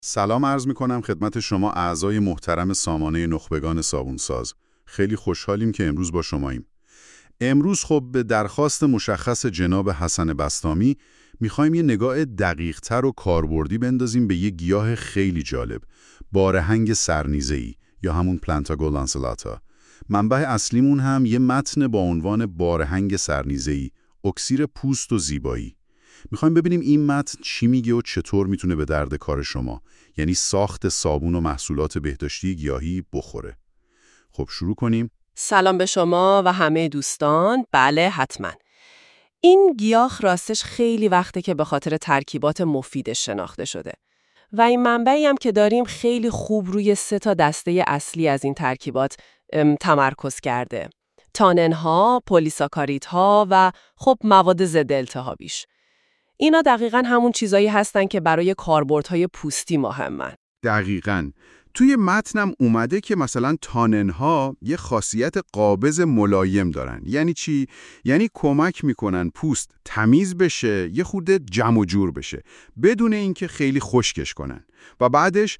سلام عرض می‌کنم خدمت شما اعضای محترم سامانه نخبگان صابونساز. خیلی خوشحالیم که امروز با شماییم. امروز خب به درخواست مشخص جناب حسن بسطامی می‌خوایم یه نگاه دقیق‌تر و کاربردی بندازیم به یه گیاه خیلی جالب، بارهنگ سرنیزه‌ای یا همون پلانتاگو لانسلاتا. منبع اصلیمون هم یه متن با عنوان بارهنگ سرنیزه‌ای، اکسیر پوست و زیبایی. میخوایم ببینیم این متن چی میگه و چطور میتونه به درد کار شما، یعنی ساخت صابون و محصولات بهداشتی گیاهی بخوره. خب شروع کنیم. سلام به شما و همه دوستان. بله حتما. این گیاه راستش خیلی وقته که به خاطر ترکیبات مفیدش شناخته شده. و این منبعی هم که داریم خیلی خوب روی 3 دسته اصلی از این ترکیبات تمرکز کرده. تانن‌ها، پلیساکاریدها و خب مواد ضد التهابیش. اینا دقیقاً همون چیزایی هستن که برای کاربردهای پوستی مهمن. دقیقاً. توی متنم اومده که مثلا تانن‌ها یه خاصیت قابض ملایم دارن. یعنی چی؟ یعنی کمک میکنن پوست تمیز بشه، یه خورده جمع و جور بشه، بدون اینکه خیلی خشکش کنن. و بعدش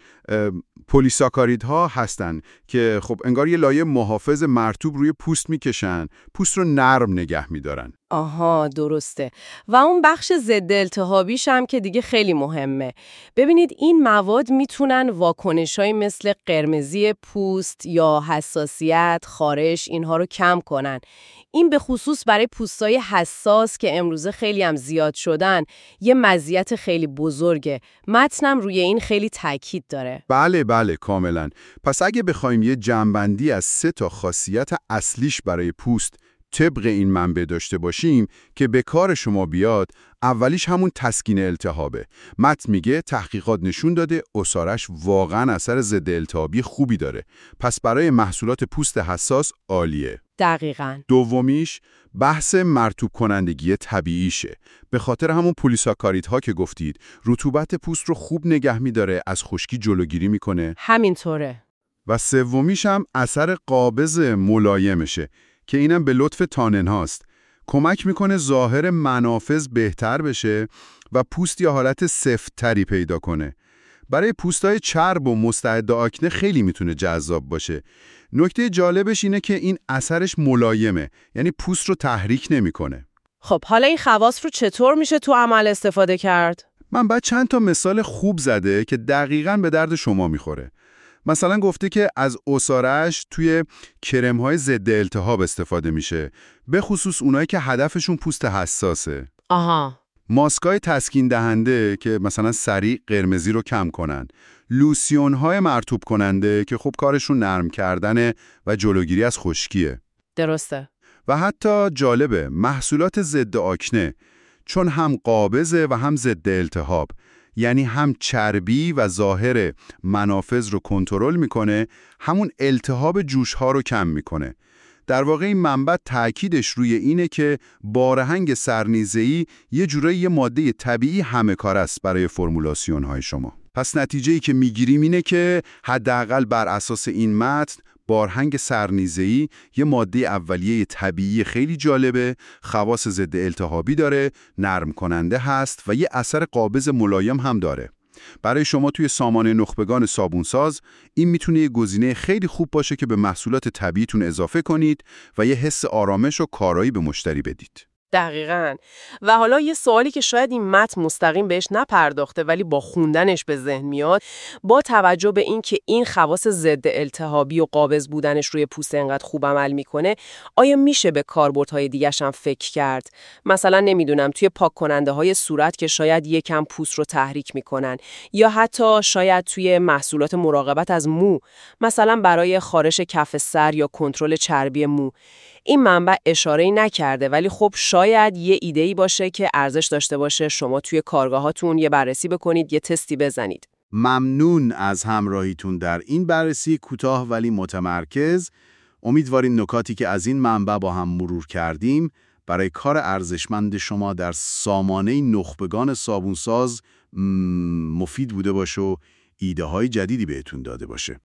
پلیساکاریدها هستن که خب انگار یه لایه محافظ مرطوب روی پوست میکشن، پوست رو نرم نگه میدارن. آها درسته. و اون بخش ضد التهابیش هم که دیگه خیلی مهمه. ببینید این مواد میتونن واکنش‌های مثل قرمزی پوست یا حساسیت، خارش اینها رو کم کنن. این به خصوص برای پوستای حساس که امروزه خیلی هم زیاد شدن یه مزیت خیلی بزرگه. متنم روی این خیلی تاکید داره. بله کاملا. پس اگه بخوایم یه جمع‌بندی از 3 خاصیت اصلیش برای پوست طبق این منبع داشته باشیم که به کار شما بیاد، اولیش همون تسکین التهابه. متن میگه تحقیقات نشون داده عصاره‌اش واقعا اثر ضد التهابی خوبی داره. پس برای محصولات پوست حساس عالیه. دقیقاً. دومیش بحث مرطوب کنندگی طبیعیشه. به خاطر همون پلیساکاریدها که گفتید، رطوبت پوست رو خوب نگه میداره، از خشکی جلوگیری میکنه. همینطوره. و سومیش هم اثر قابض ملایمشه که اینم به لطف تانن هاست. کمک میکنه ظاهر منافذ بهتر بشه و پوست یا حالت سفت‌تری پیدا کنه. برای پوستای چرب و مستعد آکنه خیلی میتونه جذاب باشه. نکته جالبش اینه که این اثرش ملایمه، یعنی پوست رو تحریک نمیکنه. خب حالا این خواص رو چطور میشه تو عمل استفاده کرد؟ من بعد چند تا مثال خوب زده که دقیقاً به درد شما میخوره. مثلا گفته که از عصاره‌اش توی کرم‌های ضد التهاب استفاده میشه، به خصوص اونایی که هدفشون پوست حساسه. آها. ماسکای تسکین دهنده که مثلا سریع قرمزی رو کم کنن. لوسیون‌های مرطوب کننده که خب کارشون نرم کردنه و جلوگیری از خشکیه. درسته. و حتی جالبه محصولات ضد آکنه، چون هم قابضه و هم ضد التهاب، یعنی هم چربی و ظاهر منافذ رو کنترل میکنه، همون التهاب جوش‌ها رو کم میکنه. در واقع این منبع تأکیدش روی اینه که بارهنگ سرنیزه‌ای یه جورایی یه ماده طبیعی همه کار است برای فرمولاسیون‌های شما. پس نتیجه‌ای که میگیریم اینه که حداقل بر اساس این متن بارهنگ سرنیزه‌ای یه ماده اولیه طبیعی خیلی جالبه، خواص ضد التهابی داره، نرم کننده هست و یه اثر قابض ملایم هم داره. برای شما توی سامانه نخبگان صابونساز این میتونه یه گزینه خیلی خوب باشه که به محصولات طبیعیتون اضافه کنید و یه حس آرامش و کارایی به مشتری بدید. دقیقاً. و حالا یه سوالی که شاید این متن مستقیم بهش نپرداخته ولی با خوندنش به ذهن میاد، با توجه به این که این خواص ضد التهابی و قابض بودنش روی پوست انقدر خوب عمل میکنه، آیا میشه به کاربردهای دیگه‌ش هم فکر کرد؟ مثلا نمیدونم توی پاک کننده های صورت که شاید یکم پوست رو تحریک میکنن، یا حتی شاید توی محصولات مراقبت از مو، مثلا برای خارش کف سر یا کنترل چربی مو. این منبع اشاره‌ای نکرده ولی خب شاید یه ایده‌ای باشه که ارزش داشته باشه شما توی کارگاهاتون یه بررسی بکنید، یه تستی بزنید. ممنون از همراهیتون در این بررسی کوتاه ولی متمرکز. امیدواریم نکاتی که از این منبع با هم مرور کردیم برای کار ارزشمند شما در سامانه نخبگان صابونساز مفید بوده باشه و ایده‌های جدیدی بهتون داده باشه.